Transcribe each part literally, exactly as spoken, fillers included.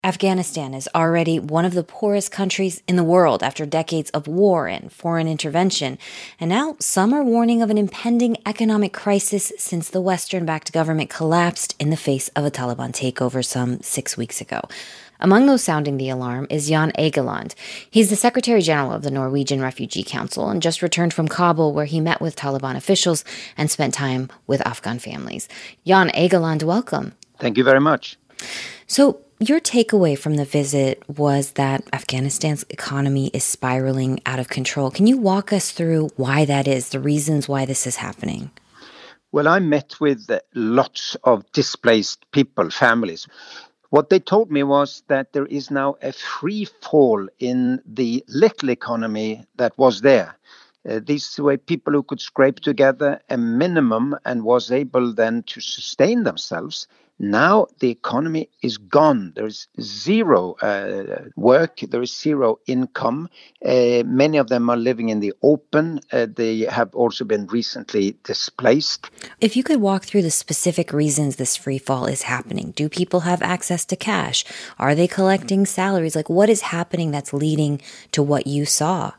Afghanistan is already one of the poorest countries in the world after decades of war and foreign intervention. And now some are warning of an impending economic crisis since the Western-backed government collapsed in the face of a Taliban takeover some six weeks ago. Among those sounding the alarm is Jan Egeland. He's the Secretary General of the Norwegian Refugee Council and just returned from Kabul, where he met with Taliban officials and spent time with Afghan families. Jan Egeland, welcome. Thank you very much. So, your takeaway from the visit was that Afghanistan's economy is spiraling out of control. Can you walk us through why that is, the reasons why this is happening? Well, I met with lots of displaced people, families. What they told me was that there is now a free fall in the little economy that was there. Uh, these were people who could scrape together a minimum and was able then to sustain themselves. Now the economy is gone. There is zero uh, work. There is zero income. Uh, many of them are living in the open. Uh, they have also been recently displaced. If you could walk through the specific reasons this free fall is happening. Do people have access to cash? Are they collecting salaries? Like, what is happening that's leading to what you saw?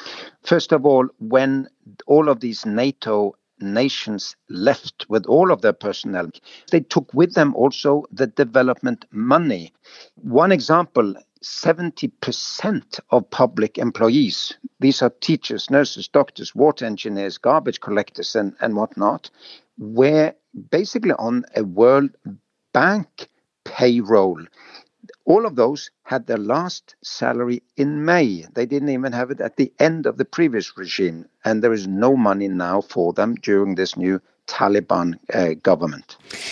First of all, when all of these NATO nations left with all of their personnel, they took with them also the development money. One example, seventy percent of public employees, these are teachers, nurses, doctors, water engineers, garbage collectors, and, and whatnot, were basically on a World Bank payroll. All of those had their last salary in May. They didn't even have it at the end of the previous regime. And there is no money now for them during this new Taliban uh, government.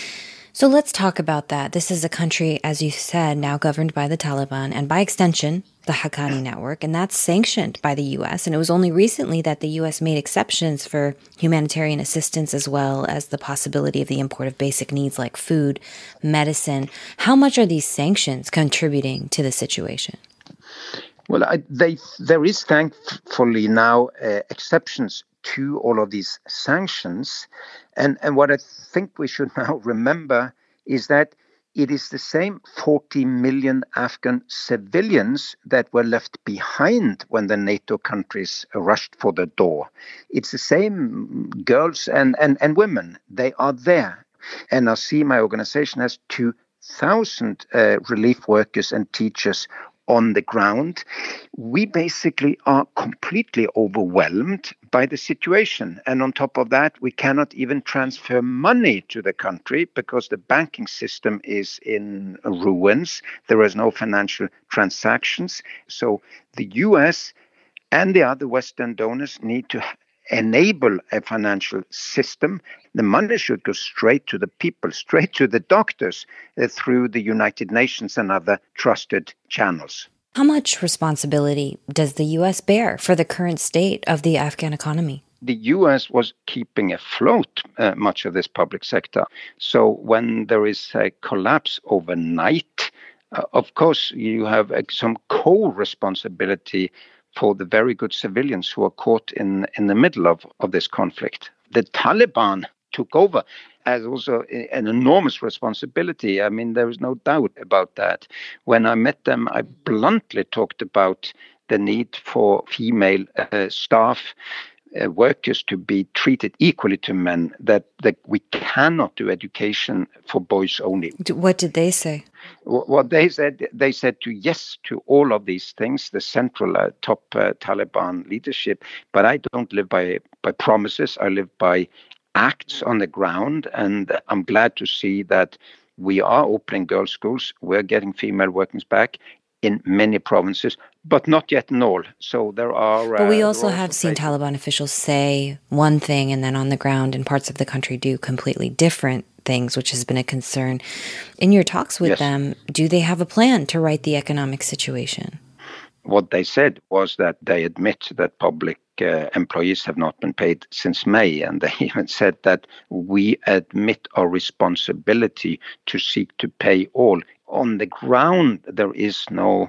So let's talk about that. This is a country, as you said, now governed by the Taliban and by extension, the Haqqani network, and that's sanctioned by the U S. And it was only recently that the U S made exceptions for humanitarian assistance as well as the possibility of the import of basic needs like food, medicine. How much are these sanctions contributing to the situation? Well, I, they, there is thankfully now uh, exceptions to all of these sanctions. And, and what I think we should now remember is that it is the same forty million Afghan civilians that were left behind when the NATO countries rushed for the door. It's the same girls and, and, and women. They are there. N R C, my organization, has two thousand uh, relief workers and teachers on the ground. We basically are completely overwhelmed by the situation. And on top of that, we cannot even transfer money to the country because the banking system is in ruins. There is no financial transactions. So the U S and the other Western donors need to enable a financial system. The money should go straight to the people, straight to the doctors uh, through the United Nations and other trusted channels. How much responsibility does the U S bear for the current state of the Afghan economy? The U S was keeping afloat uh, much of this public sector. So when there is a collapse overnight, uh, of course, you have uh, some co-responsibility for the very good civilians who are caught in, in the middle of, of this conflict. The Taliban took over as also an enormous responsibility. I mean, there is no doubt about that. When I met them, I bluntly talked about the need for female uh, staff uh, workers to be treated equally to men, that, that we cannot do education for boys only. What did they say? What they said, they said to yes to all of these things, the central uh, top uh, Taliban leadership. But I don't live by, by promises. I live by acts on the ground. And I'm glad to see that we are opening girls' schools. We're getting female workers back in many provinces, but not yet in all. So there are... Uh, but we also have seen Taliban officials say one thing and then on the ground in parts of the country do completely different things, which has been a concern. In your talks with yes. them, do they have a plan to right the economic situation? What they said was that they admit that public uh, employees have not been paid since May. And they even said that we admit our responsibility to seek to pay all. On the ground, there is no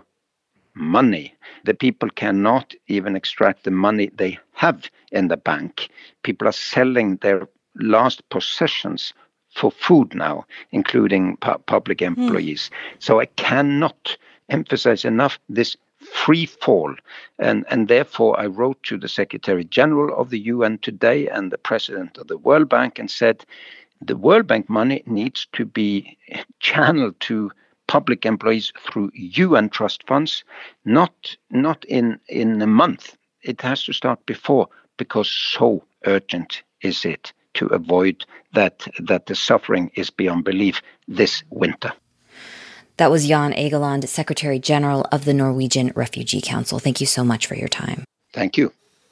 money. The people cannot even extract the money they have in the bank. People are selling their last possessions for food now, including pu- public employees. Mm. So I cannot emphasize enough this free fall. And, and therefore, I wrote to the Secretary General of the U N today and the President of the World Bank and said, the World Bank money needs to be channeled to public employees through U N trust funds, not, not in, in a month. It has to start before, because so urgent is it to avoid that, that the suffering is beyond belief this winter. That was Jan Egeland, Secretary General of the Norwegian Refugee Council. Thank you so much for your time. Thank you.